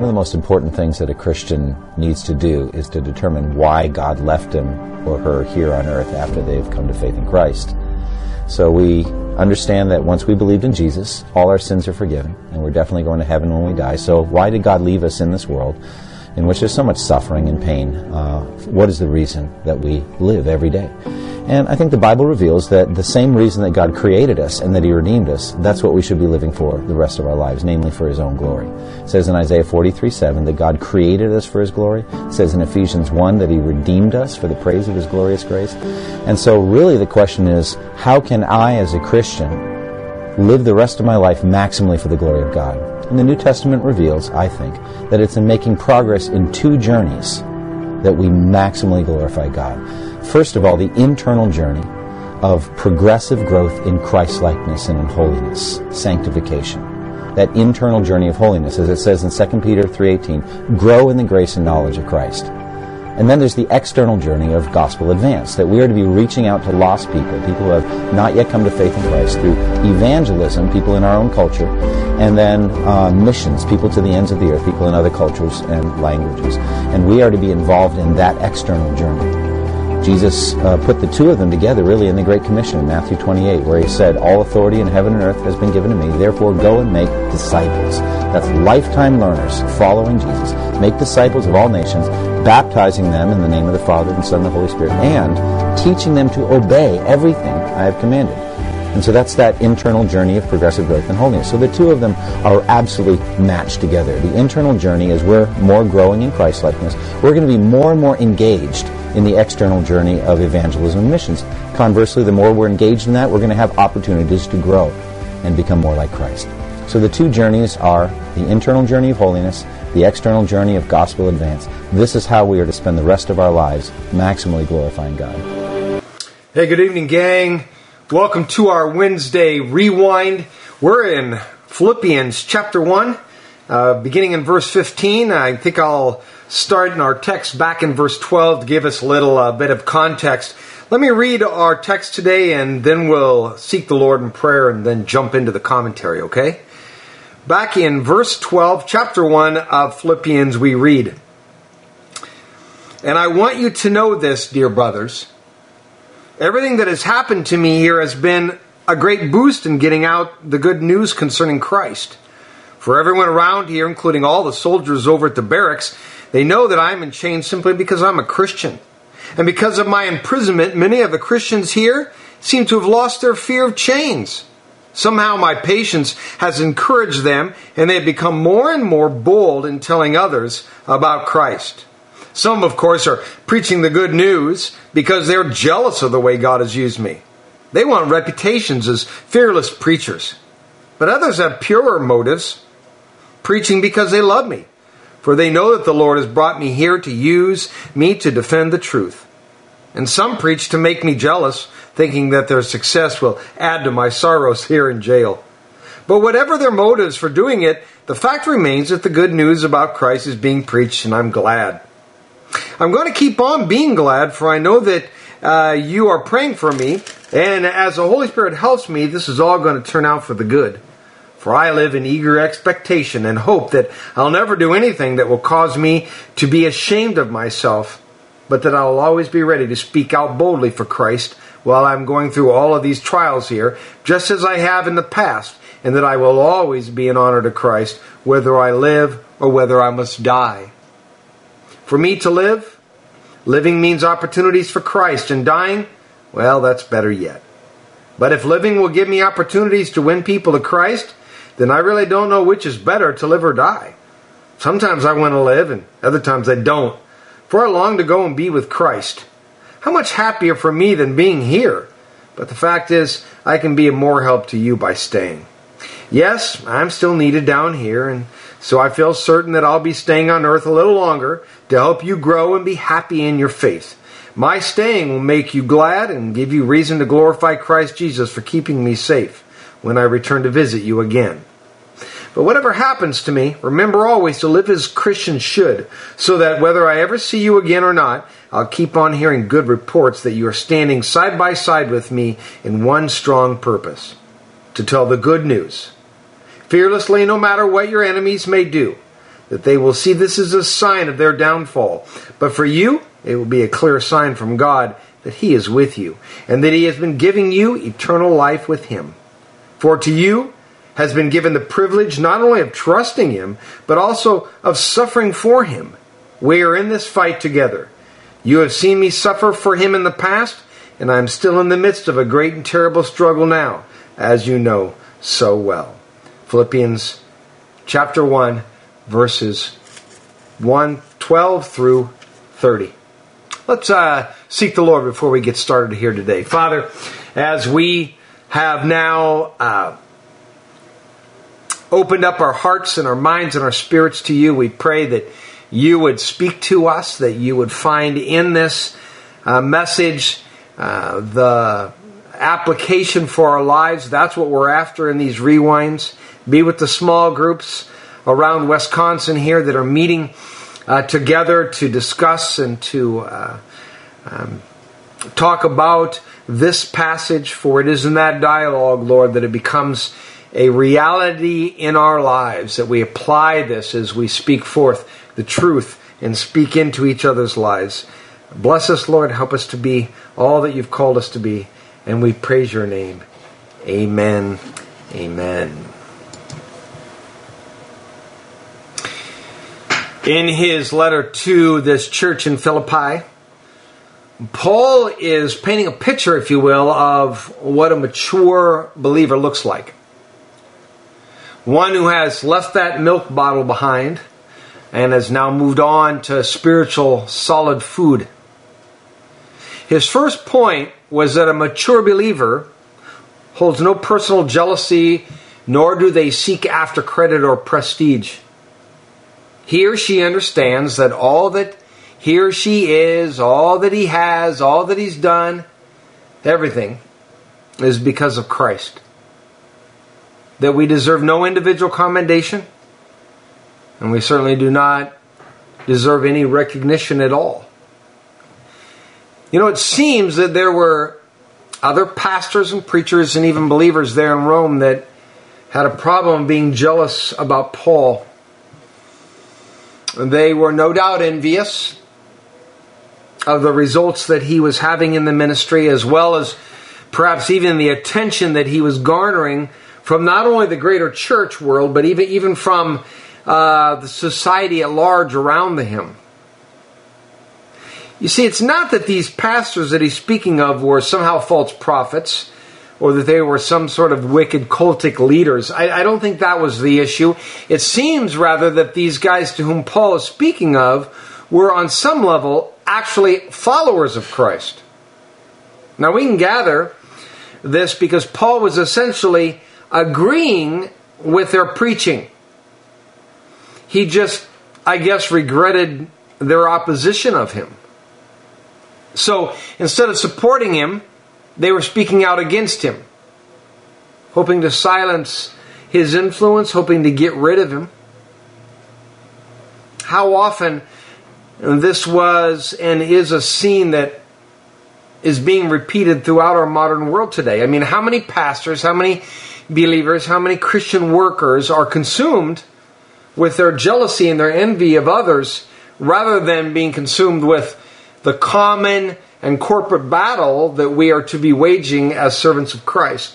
One of the most important things that a Christian needs to do is to determine why God left him or her here on earth after they've come to faith in Christ. So we understand that once we believed in Jesus, all our sins are forgiven, and we're definitely going to heaven when we die. So why did God leave us in this world in which there's so much suffering and pain? What is the reason that we live every day? And I think the Bible reveals that the same reason that God created us and that He redeemed us, that's what we should be living for the rest of our lives, namely for His own glory. It says in Isaiah 43:7 that God created us for His glory. It says in Ephesians 1 that He redeemed us for the praise of His glorious grace. And so really the question is, how can I as a Christian live the rest of my life maximally for the glory of God? And the New Testament reveals, I think, that it's in making progress in two journeys that we maximally glorify God. First of all, the internal journey of progressive growth in Christ-likeness and in holiness, sanctification. That internal journey of holiness, as it says in 2 Peter 3:18, grow in the grace and knowledge of Christ. And then there's the external journey of gospel advance, that we are to be reaching out to lost people, people who have not yet come to faith in Christ, through evangelism, people in our own culture, and then missions, people to the ends of the earth, people in other cultures and languages. And we are to be involved in that external journey. Jesus put the two of them together really in the Great Commission in Matthew 28, where He said, all authority in heaven and earth has been given to me, therefore go and make disciples. That's lifetime learners following Jesus. Make disciples of all nations, baptizing them in the name of the Father and Son and the Holy Spirit, and teaching them to obey everything I have commanded. And so that's that internal journey of progressive growth and holiness. So the two of them are absolutely matched together. The internal journey, as we're more growing in Christ-likeness, we're going to be more and more engaged in the external journey of evangelism and missions. Conversely, the more we're engaged in that, we're going to have opportunities to grow and become more like Christ. So the two journeys are the internal journey of holiness, the external journey of gospel advance. This is how we are to spend the rest of our lives maximally glorifying God. Hey, good evening, gang. Welcome to our Wednesday Rewind. We're in Philippians chapter 1, beginning in verse 15. I think I'll start in our text back in verse 12 to give us a little bit of context. Let me read our text today, and then we'll seek the Lord in prayer and then jump into the commentary, okay? Back in verse 12, chapter 1 of Philippians, we read, "And I want you to know this, dear brothers. Everything that has happened to me here has been a great boost in getting out the good news concerning Christ. For everyone around here, including all the soldiers over at the barracks, they know that I'm in chains simply because I'm a Christian. And because of my imprisonment, many of the Christians here seem to have lost their fear of chains. Somehow my patience has encouraged them, and they have become more and more bold in telling others about Christ. Some, of course, are preaching the good news because they're jealous of the way God has used me. They want reputations as fearless preachers. But others have purer motives, preaching because they love me. For they know that the Lord has brought me here to use me to defend the truth. And some preach to make me jealous, thinking that their success will add to my sorrows here in jail. But whatever their motives for doing it, the fact remains that the good news about Christ is being preached, and I'm glad. I'm going to keep on being glad, for I know that you are praying for me, and as the Holy Spirit helps me, this is all going to turn out for the good. For I live in eager expectation and hope that I'll never do anything that will cause me to be ashamed of myself, but that I'll always be ready to speak out boldly for Christ while I'm going through all of these trials here, just as I have in the past, and that I will always be an honor to Christ, whether I live or whether I must die. For me to live, living means opportunities for Christ, and dying, well, that's better yet. But if living will give me opportunities to win people to Christ, then I really don't know which is better, to live or die. Sometimes I want to live, and other times I don't, for I long to go and be with Christ. How much happier for me than being here? But the fact is, I can be of more help to you by staying. Yes, I'm still needed down here, and so I feel certain that I'll be staying on earth a little longer to help you grow and be happy in your faith. My staying will make you glad and give you reason to glorify Christ Jesus for keeping me safe when I return to visit you again. But whatever happens to me, remember always to live as Christians should, so that whether I ever see you again or not, I'll keep on hearing good reports that you are standing side by side with me in one strong purpose, to tell the good news. Fearlessly, no matter what your enemies may do. that they will see this is a sign of their downfall. But for you, it will be a clear sign from God that He is with you, and that He has been giving you eternal life with Him. For to you has been given the privilege not only of trusting Him, but also of suffering for Him. We are in this fight together. You have seen me suffer for Him in the past, and I am still in the midst of a great and terrible struggle now, as you know so well. Philippians chapter 1, verses 12 through 30. Let's seek the Lord before we get started here today. Father, as we have now opened up our hearts and our minds and our spirits to you, we pray that you would speak to us, that you would find in this message the application for our lives. That's what we're after in these rewinds. Be with the small groups around Wisconsin here that are meeting together to discuss and to talk about this passage, for it is in that dialogue, Lord, that it becomes a reality in our lives, that we apply this as we speak forth the truth and speak into each other's lives. Bless us, Lord. Help us to be all that you've called us to be, and we praise your name. Amen. Amen. In his letter to this church in Philippi, Paul is painting a picture, if you will, of what a mature believer looks like. One who has left that milk bottle behind and has now moved on to spiritual solid food. His first point was that a mature believer holds no personal jealousy, nor do they seek after credit or prestige. He or she understands that all that he or she is, all that he has, all that he's done, everything is because of Christ. That we deserve no individual commendation, and we certainly do not deserve any recognition at all. You know, it seems that there were other pastors and preachers and even believers there in Rome that had a problem being jealous about Paul. They were no doubt envious of the results that he was having in the ministry, as well as perhaps even the attention that he was garnering from not only the greater church world, but even from the society at large around him. You see, it's not that these pastors that he's speaking of were somehow false prophets, or that they were some sort of wicked cultic leaders. I don't think that was the issue. It seems rather that these guys to whom Paul is speaking of were on some level actually followers of Christ. Now we can gather this because Paul was essentially agreeing with their preaching. He just, I guess, regretted their opposition of him. So instead of supporting him, they were speaking out against him, hoping to silence his influence, hoping to get rid of him. How often this was and is a scene that is being repeated throughout our modern world today. I mean, how many pastors, how many believers, how many Christian workers are consumed with their jealousy and their envy of others rather than being consumed with the common and corporate battle that we are to be waging as servants of Christ?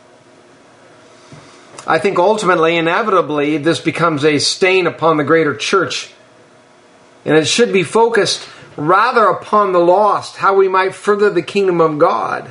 I think ultimately, inevitably, this becomes a stain upon the greater church. And it should be focused rather upon the lost, how we might further the kingdom of God.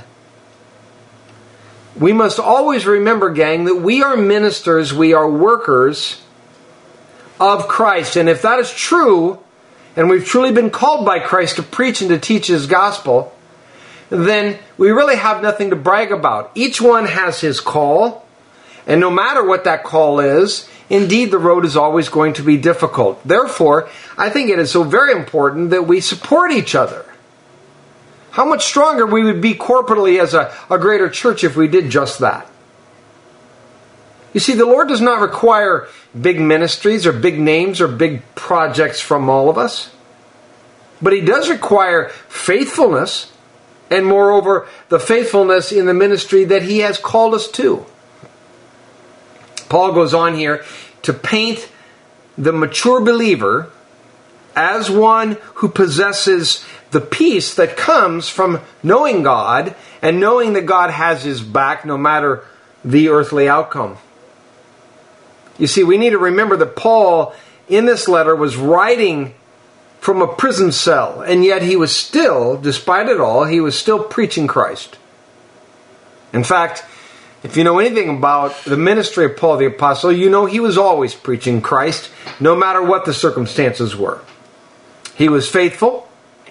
We must always remember, gang, that we are ministers, we are workers of Christ. And if that is true, and we've truly been called by Christ to preach and to teach His gospel, then we really have nothing to brag about. Each one has his call, and no matter what that call is, indeed the road is always going to be difficult. Therefore, I think it is so very important that we support each other. How much stronger we would be corporately as a greater church if we did just that. You see, the Lord does not require big ministries or big names or big projects from all of us. But He does require faithfulness, and moreover, the faithfulness in the ministry that He has called us to. Paul goes on here to paint the mature believer as one who possesses the peace that comes from knowing God and knowing that God has his back no matter the earthly outcome. You see, we need to remember that Paul, in this letter, was writing from a prison cell, and yet he was still, despite it all, he was still preaching Christ. In fact, if you know anything about the ministry of Paul the Apostle, you know he was always preaching Christ, no matter what the circumstances were. He was faithful.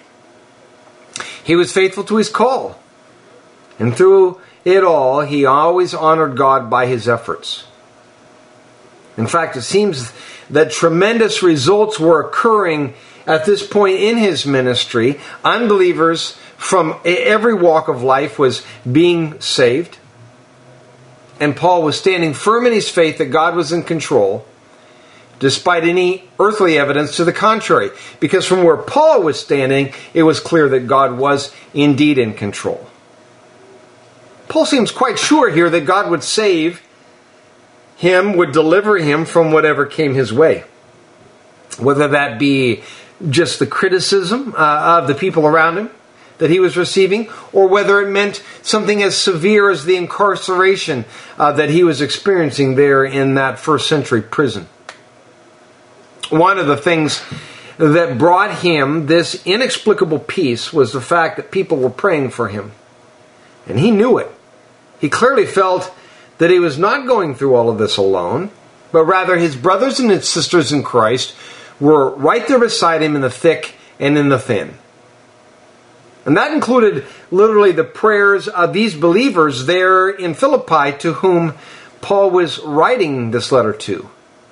He was faithful to his call. And through it all, he always honored God by his efforts. In fact, it seems that tremendous results were occurring at this point in his ministry. Unbelievers from every walk of life was being saved. And Paul was standing firm in his faith that God was in control, despite any earthly evidence to the contrary. Because from where Paul was standing, it was clear that God was indeed in control. Paul seems quite sure here that God would save him, would deliver him from whatever came his way. Whether that be just the criticism of the people around him that he was receiving, or whether it meant something as severe as the incarceration that he was experiencing there in that first century prison. One of the things that brought him this inexplicable peace was the fact that people were praying for him. And he knew it. He clearly felt that he was not going through all of this alone, but rather his brothers and his sisters in Christ were right there beside him in the thick and in the thin. And that included literally the prayers of these believers there in Philippi to whom Paul was writing this letter to.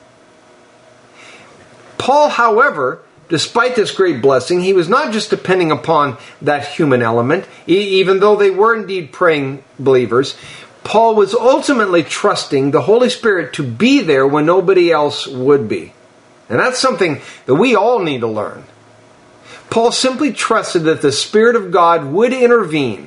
Paul, however, despite this great blessing, he was not just depending upon that human element, even though they were indeed praying believers. Paul was ultimately trusting the Holy Spirit to be there when nobody else would be. And that's something that we all need to learn. Paul simply trusted that the Spirit of God would intervene.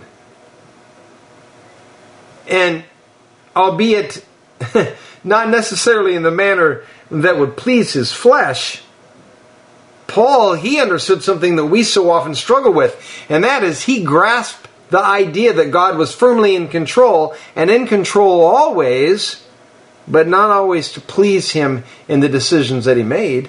And albeit not necessarily in the manner that would please his flesh, Paul, he understood something that we so often struggle with, and that is he grasped the idea that God was firmly in control, and in control always, but not always to please him in the decisions that he made.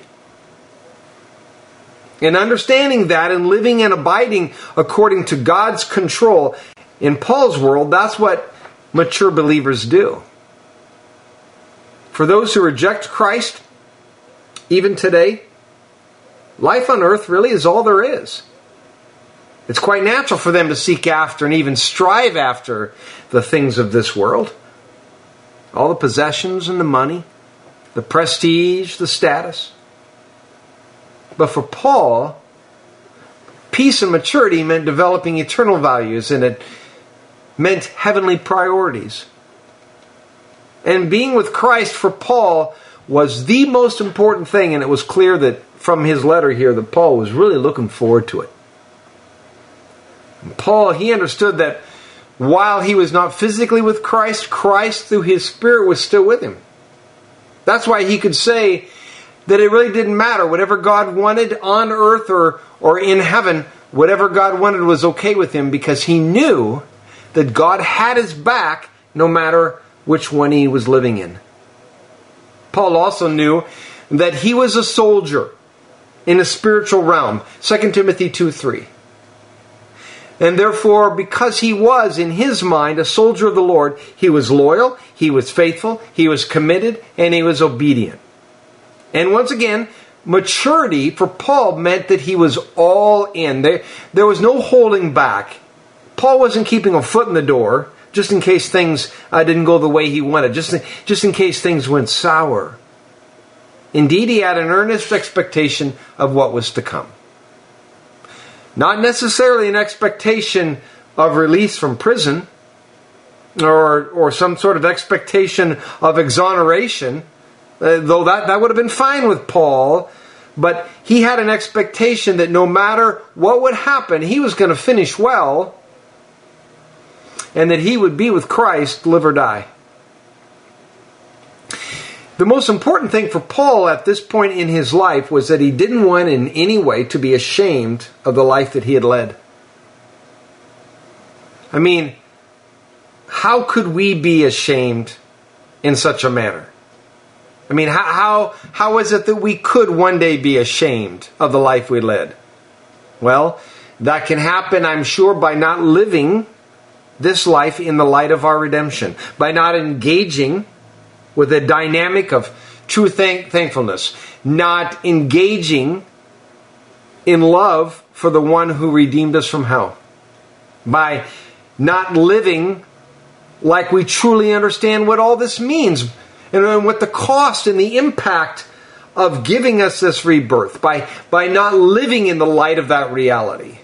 And understanding that and living and abiding according to God's control, in Paul's world, that's what mature believers do. For those who reject Christ, even today, life on earth really is all there is. It's quite natural for them to seek after and even strive after the things of this world. All the possessions and the money, the prestige, the status. But for Paul, peace and maturity meant developing eternal values, and it meant heavenly priorities. And being with Christ for Paul was the most important thing, and it was clear that from his letter here that Paul was really looking forward to it. And Paul, he understood that while he was not physically with Christ, Christ through his Spirit was still with him. That's why he could say that it really didn't matter. Whatever God wanted on earth or in heaven, whatever God wanted was okay with him, because he knew that God had his back no matter which one he was living in. Paul also knew that he was a soldier in a spiritual realm. 2 Timothy 2:3. And therefore, because he was, in his mind, a soldier of the Lord, he was loyal, he was faithful, he was committed, and he was obedient. And once again, maturity for Paul meant that he was all in. There was no holding back. Paul wasn't keeping a foot in the door just in case things didn't go the way he wanted, just in case things went sour. Indeed, he had an earnest expectation of what was to come. Not necessarily an expectation of release from prison or some sort of expectation of exoneration, though that would have been fine with Paul. But he had an expectation that no matter what would happen, he was going to finish well, and that he would be with Christ, live or die. The most important thing for Paul at this point in his life was that he didn't want in any way to be ashamed of the life that he had led. I mean, how could we be ashamed in such a manner? I mean, how is it that we could one day be ashamed of the life we led? Well, that can happen, I'm sure, by not living this life in the light of our redemption, by not engaging with a dynamic of true thankfulness, not engaging in love for the one who redeemed us from hell, by not living like we truly understand what all this means and what the cost and the impact of giving us this rebirth, by not living in the light of that reality.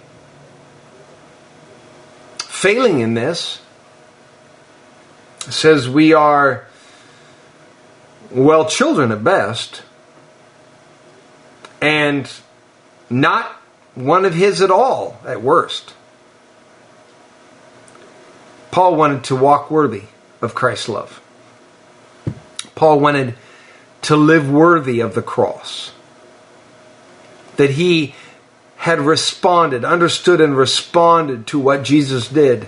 Failing in this says we are, well, children at best, and not one of his at all at worst. Paul wanted to walk worthy of Christ's love. Paul wanted to live worthy of the cross. That he had responded, understood and responded to what Jesus did.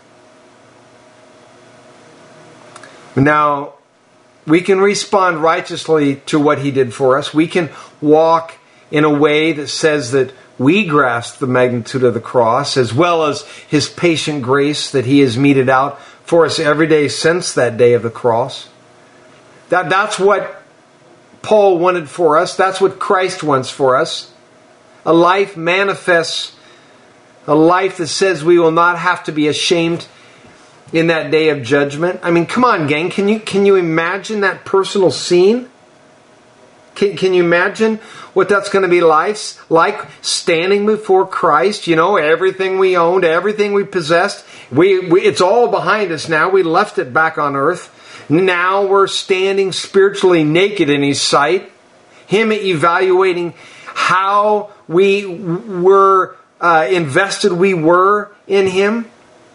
Now, we can respond righteously to what he did for us. We can walk in a way that says that we grasp the magnitude of the cross, as well as his patient grace that he has meted out for us every day since that day of the cross. That's what Paul wanted for us. That's what Christ wants for us. A life manifests, a life that says we will not have to be ashamed in that day of judgment. I mean, come on, gang. Can you imagine that personal scene? Can you imagine what that's going to be like standing before Christ? You know, everything we owned, everything we possessed, it's all behind us now. We left it back on earth. Now we're standing spiritually naked in his sight. Him evaluating how we were invested we were in him.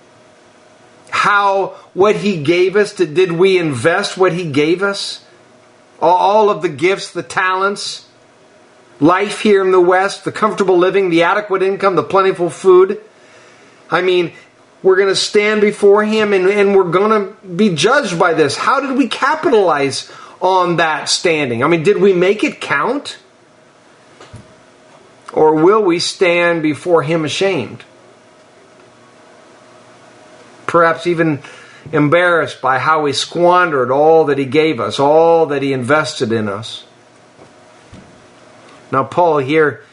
How what he gave us, did we invest what he gave us? All of the gifts, the talents, life here in the West, the comfortable living, the adequate income, the plentiful food. I mean, we're going to stand before him and we're going to be judged by this. How did we capitalize on that standing? I mean, did we make it count? Or will we stand before him ashamed? Perhaps even embarrassed by how we squandered all that he gave us, all that he invested in us. Now, Paul here,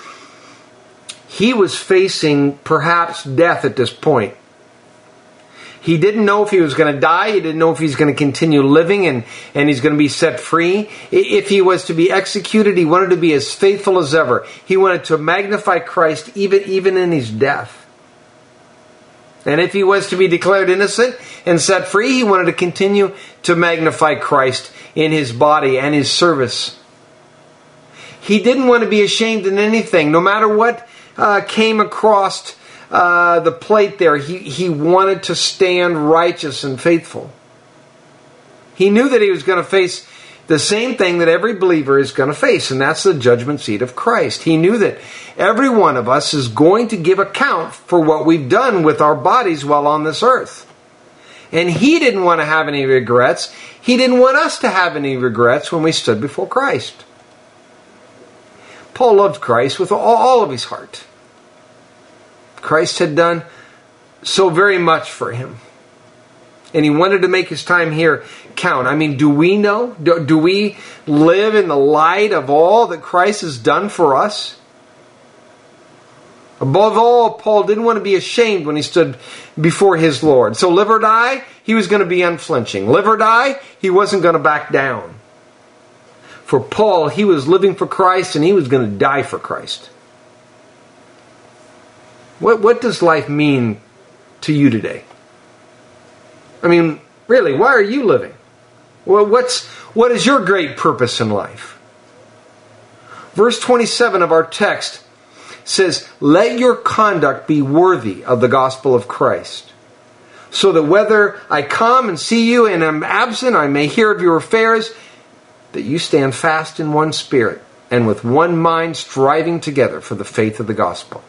he was facing perhaps death at this point. He didn't know if he was going to die. He didn't know if he was going to continue living and he's going to be set free. If he was to be executed, he wanted to be as faithful as ever. He wanted to magnify Christ even in his death. And if he was to be declared innocent and set free, he wanted to continue to magnify Christ in his body and his service. He didn't want to be ashamed in anything, no matter what came across the plate there. He wanted to stand righteous and faithful. He knew that he was going to face the same thing that every believer is going to face, and that's the judgment seat of Christ. He knew that every one of us is going to give account for what we've done with our bodies while on this earth. And he didn't want to have any regrets. He didn't want us to have any regrets when we stood before Christ. Paul loved Christ with all of his heart. Christ had done so very much for him. And he wanted to make his time here count. I mean, do we know? Do we live in the light of all that Christ has done for us? Above all, Paul didn't want to be ashamed when he stood before his Lord. So live or die, he was going to be unflinching. Live or die, he wasn't going to back down. For Paul, he was living for Christ and he was going to die for Christ. What does life mean to you today? I mean, really, why are you living? Well, what is your great purpose in life? Verse 27 of our text says, "Let your conduct be worthy of the gospel of Christ, so that whether I come and see you and am absent, I may hear of your affairs that you stand fast in one spirit and with one mind striving together for the faith of the gospel.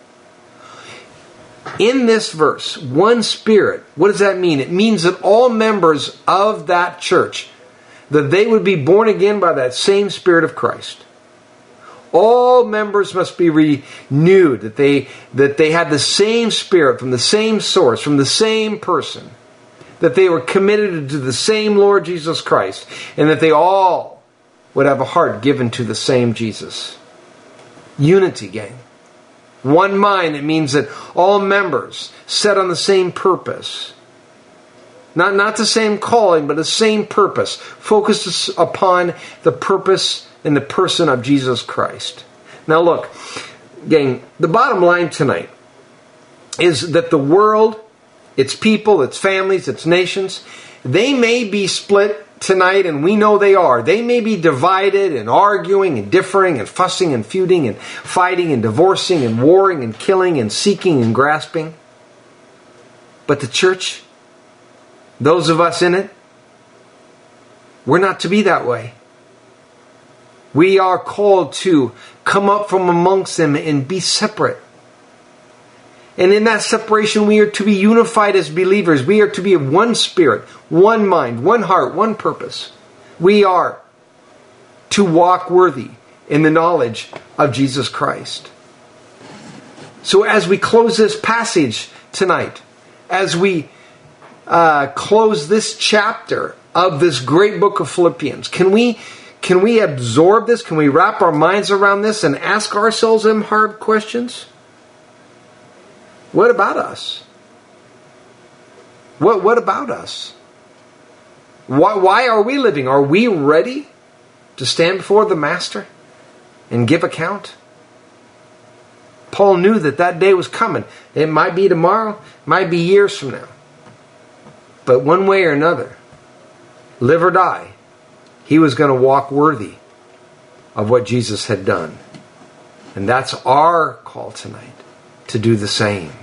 In this verse, one spirit, what does that mean? It means that all members of that church, that they would be born again by that same Spirit of Christ. All members must be renewed, that they had the same Spirit from the same source, from the same person, that they were committed to the same Lord Jesus Christ, and that they all would have a heart given to the same Jesus. Unity, gang. One mind, it means that all members set on the same purpose. Not the same calling, but the same purpose. Focused upon the purpose and the person of Jesus Christ. Now look, gang, the bottom line tonight is that the world, its people, its families, its nations, they may be split tonight, and we know they are. They may be divided and arguing and differing and fussing and feuding and fighting and divorcing and warring and killing and seeking and grasping. But the church, those of us in it, we're not to be that way. We are called to come up from amongst them and be separate. And in that separation, we are to be unified as believers. We are to be of one spirit, one mind, one heart, one purpose. We are to walk worthy in the knowledge of Jesus Christ. So as we close this passage tonight, as we close this chapter of this great book of Philippians, can we absorb this? Can we wrap our minds around this and ask ourselves them hard questions? What about us? What about us? Why are we living? Are we ready to stand before the Master and give account? Paul knew that day was coming. It might be tomorrow, it might be years from now. But one way or another, live or die, he was going to walk worthy of what Jesus had done. And that's our call tonight, to do the same.